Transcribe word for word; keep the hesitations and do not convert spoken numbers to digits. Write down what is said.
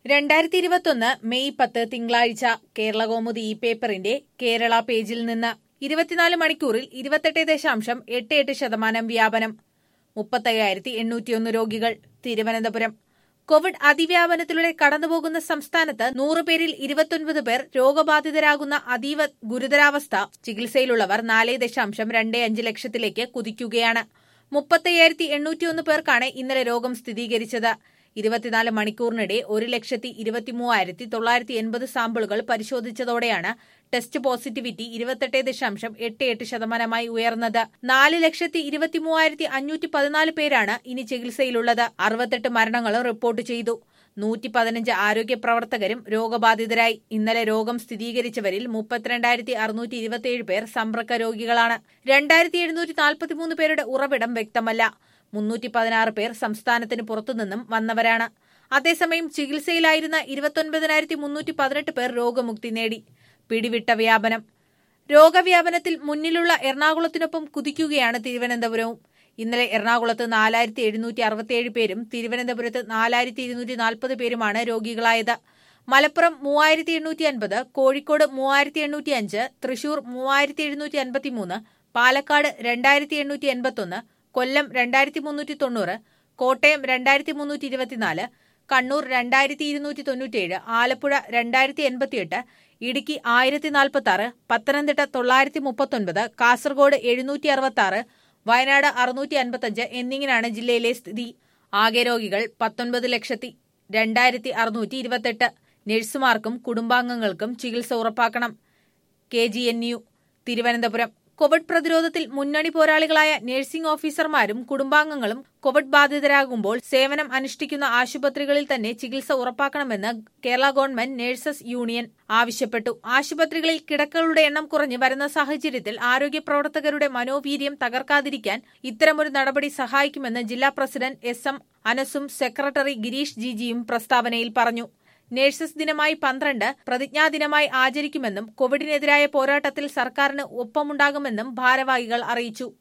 രണ്ടായിരത്തി ഇരുപത്തൊന്ന് മെയ് പത്ത് തിങ്കളാഴ്ച കേരളകൗമുദി ഈ പേപ്പറിന്റെ കേരള പേജിൽ നിന്ന് ഇരുപത്തിനാല് മണിക്കൂറിൽ ഇരുപത്തെട്ട് ദശാംശം എട്ട് എട്ട് ശതമാനം വ്യാപനം മുപ്പത്തയ്യായിരത്തി എണ്ണൂറ്റിയൊന്ന് രോഗികൾ തിരുവനന്തപുരം കോവിഡ് അതിവ്യാപനത്തിലൂടെ കടന്നുപോകുന്ന സംസ്ഥാനത്ത് നൂറ് പേരിൽ ഇരുപത്തൊൻപത് പേർ രോഗബാധിതരാകുന്ന അതീവ ഗുരുതരാവസ്ഥ ചികിത്സയിലുള്ളവർ നാല് ദശാംശം രണ്ട് അഞ്ച് ലക്ഷത്തിലേക്ക് കുതിക്കുകയാണ് മുപ്പത്തയ്യായിരത്തി എണ്ണൂറ്റിയൊന്ന് പേർക്കാണ് ഇന്നലെ രോഗം സ്ഥിരീകരിച്ചത് ഇരുപത്തിനാല് മണിക്കൂറിനിടെ ഒരു ലക്ഷത്തി ഇരുപത്തിമൂവായിരത്തി തൊള്ളായിരത്തി എൺപത് സാമ്പിളുകൾ പരിശോധിച്ചതോടെയാണ് ടെസ്റ്റ് പോസിറ്റിവിറ്റി ഇരുപത്തെട്ട് ദശാംശം എട്ട് എട്ട് ശതമാനമായി ഉയർന്നത് നാല് ലക്ഷത്തി ഇരുപത്തിമൂവായിരത്തി അഞ്ഞൂറ്റി പതിനാല് പേരാണ് ഇനി ചികിത്സയിലുള്ളത് അറുപത്തെട്ട് മരണങ്ങളും റിപ്പോർട്ട് ചെയ്തു നൂറ്റി പതിനഞ്ച് ആരോഗ്യ പ്രവർത്തകരും രോഗബാധിതരായി ഇന്നലെ രോഗം സ്ഥിരീകരിച്ചവരിൽ മുപ്പത്തിരണ്ടായിരത്തി അറുന്നൂറ്റി ഇരുപത്തിയേഴ് പേർ സമ്പർക്ക രോഗികളാണ് രണ്ടായിരത്തി എഴുന്നൂറ്റി നാൽപ്പത്തിമൂന്ന് പേരുടെ ഉറവിടം വ്യക്തമല്ല മുന്നൂറ്റി പതിനാറ് പേർ സംസ്ഥാനത്തിന് പുറത്തുനിന്നും വന്നവരാണ് അതേസമയം ചികിത്സയിലായിരുന്ന ഇരുപത്തൊൻപതിനായിരത്തി മുന്നൂറ്റി പതിനെട്ട് പേർ രോഗമുക്തി നേടി പിടിവിട്ട വ്യാപനം രോഗവ്യാപനത്തിൽ മുന്നിലുള്ള എറണാകുളത്തിനൊപ്പം കുതിക്കുകയാണ് തിരുവനന്തപുരവും ഇന്നലെ എറണാകുളത്ത് നാലായിരത്തി എഴുന്നൂറ്റി അറുപത്തിയേഴ് പേരും തിരുവനന്തപുരത്ത് നാലായിരത്തി ഇരുന്നൂറ്റി നാൽപ്പത് പേരുമാണ് രോഗികളായത് മലപ്പുറം മൂവായിരത്തി എണ്ണൂറ്റി അൻപത് കോഴിക്കോട് മൂവായിരത്തി എണ്ണൂറ്റി അഞ്ച് തൃശൂർ മൂവായിരത്തി എഴുന്നൂറ്റി അൻപത്തിമൂന്ന് പാലക്കാട് രണ്ടായിരത്തി എണ്ണൂറ്റി എൺപത്തൊന്ന് കൊല്ലം രണ്ടായിരത്തി മുന്നൂറ്റി തൊണ്ണൂറ് കോട്ടയം രണ്ടായിരത്തി മുന്നൂറ്റി ഇരുപത്തിനാല് കണ്ണൂർ രണ്ടായിരത്തി ഇരുന്നൂറ്റി തൊണ്ണൂറ്റിയേഴ് ആലപ്പുഴ രണ്ടായിരത്തി എൺപത്തിയെട്ട് ഇടുക്കി ആയിരത്തി നാൽപ്പത്തി ആറ് പത്തനംതിട്ട തൊള്ളായിരത്തി മുപ്പത്തൊൻപത് കാസർഗോഡ് എഴുന്നൂറ്റി അറുപത്തി ആറ് വയനാട് അറുന്നൂറ്റി അൻപത്തഞ്ച് എന്നിങ്ങനെയാണ് ജില്ലയിലെ സ്ഥിതി ആകെ രോഗികൾ പത്തൊൻപത് ലക്ഷത്തി രണ്ടായിരത്തി അറുന്നൂറ്റി ഇരുപത്തെട്ട് നഴ്സുമാർക്കും കുടുംബാംഗങ്ങൾക്കും ചികിത്സ ഉറപ്പാക്കണം K G N U Thiruvananthapuram COVID പ്രതിരോധത്തിൽ മുന്നണി പോരാളികളായ നഴ്സിംഗ് ഓഫീസർമാരും കുടുംബാംഗങ്ങളും കോവിഡ് ബാധിതരാകുമ്പോൾ സേവനം അനുഷ്ഠിക്കുന്ന ആശുപത്രികളിൽ തന്നെ ചികിത്സ ഉറപ്പാക്കണമെന്ന് കേരള ഗവൺമെന്റ് നഴ്സസ് യൂണിയൻ ആവശ്യപ്പെട്ടു ആശുപത്രികളിൽ കിടക്കകളുടെ എണ്ണം കുറഞ്ഞു വരുന്ന സാഹചര്യത്തിൽ ആരോഗ്യ പ്രവർത്തകരുടെ മനോവീര്യം തകർക്കാതിരിക്കാൻ ഇത്തരമൊരു നടപടി സഹായിക്കുമെന്ന് ജില്ലാ പ്രസിഡന്റ് എസ് എം അനസും സെക്രട്ടറി ഗിരീഷ് ജിജിയും പ്രസ്താവനയിൽ പറഞ്ഞു നഴ്സസ് ദിനമായി പന്ത്രണ്ട് പ്രതിജ്ഞാദിനമായി ആചരിക്കുമെന്നും കോവിഡിനെതിരായ പോരാട്ടത്തിൽ സർക്കാരിന് ഒപ്പമുണ്ടാകുമെന്നും ഭാരവാഹികൾ അറിയിച്ചു